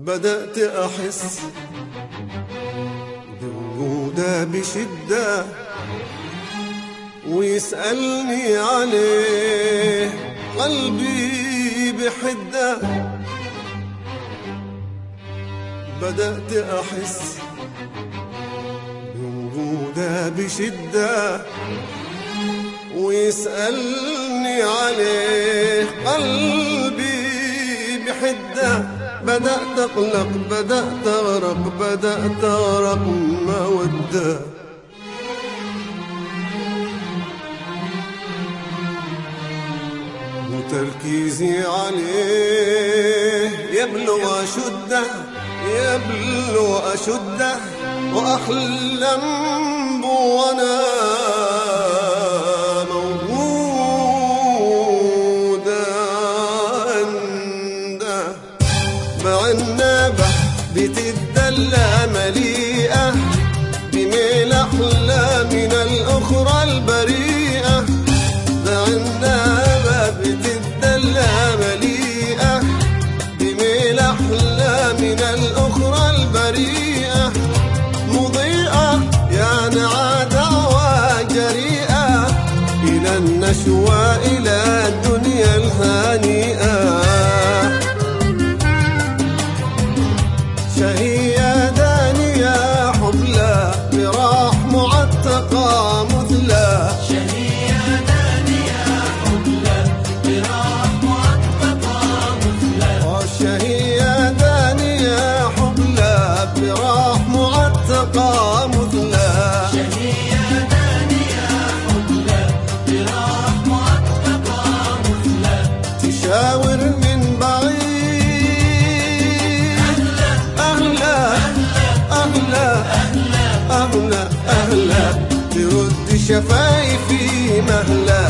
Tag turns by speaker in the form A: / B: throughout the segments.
A: بدأت أحس بوجودها بشدة ويسألني عليه قلبي بحدة. بدأت أحس بوجودها بشدة ويسألني عليه قلبي بحدة. بدأت أقلق، بدأت أغرق، بدأت أغرق مودة. وتركيزي عليه يبلغ أشده، يبلغ أشده، وأحلم بو وأنا موجودة عنده. بعنبة بتدلى مليئة بميل أحلى من الأخرى البريئة. بعنبة بتدلى مليئة بميل أحلى من الأخرى البريئة. مضيئة يعني عداوة جريئة إلى النشوى، إلى الدنيا الهانئة. شهية دانية حبلى براح معتقة مثلى.
B: شهية دانية حبلى براح معتقة مثلى.
A: شهية دانية حبلى براح معتقة مثلى.
B: شهية دانية حبلى براح معتقة مثلى.
A: تشاور من بعيد أهلا أهلا أهلا أهلا، ترد شفايفي مهلا.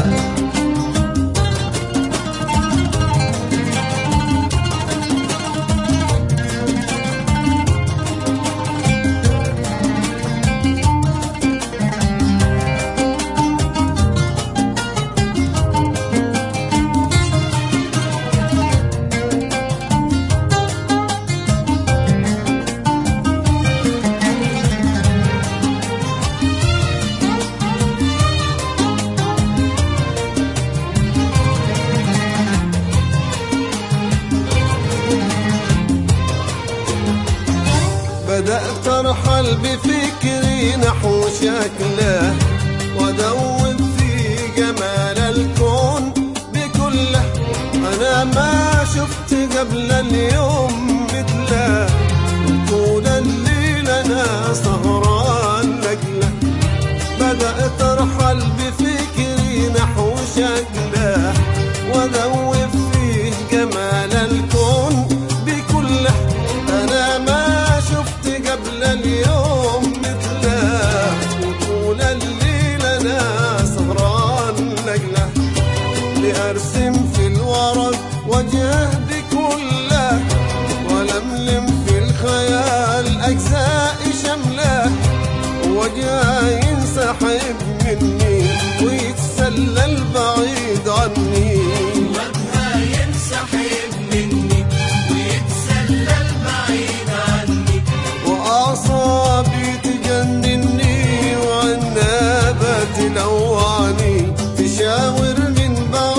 A: بدأت أرحل بفكري نحو شكله، وأدور في جمال الكون بكله. أنا ما شفت قبل اليوم مثله، طول الليل أنا سهران لجله. بدأت أرحل بفكري نحو شكله، وأدور فيه جمال الكون بكله. أنا ما شفت قبل اليوم مثله، وطول الليل أنا سهران لجله. لأرسم في الورق وجهه بكله، ولملم في الخيال أجزاء شمله. وجهه ينسحب مني ويتسلى البعيد عني.
B: وجهه ينسحب مني ويتسلى البعيد عني.
A: وأعصابي تجنني وعنابة تلوعني. تشاور من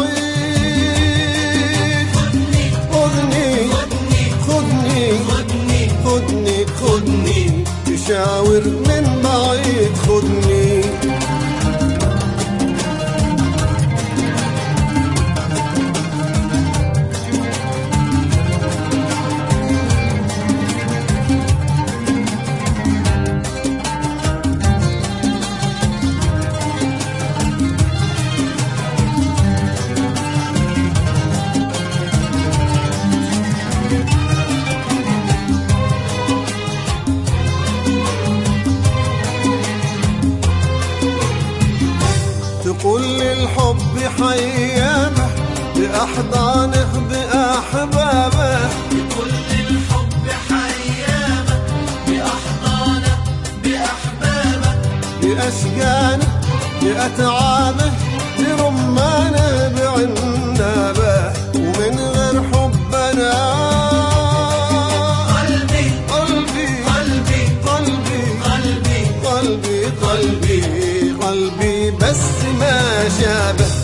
A: بعيد خذني خذني خذني خذني خذني. تشاور من بعيد خذني. تقول للحب حيانه بأحضانه بأحبابه.
B: بكل الحب حيامه بأحضانه بأحبابه.
A: بأشجانه بأتعابه برمانه بعنابه. ومن غير حبنا بس ما شابه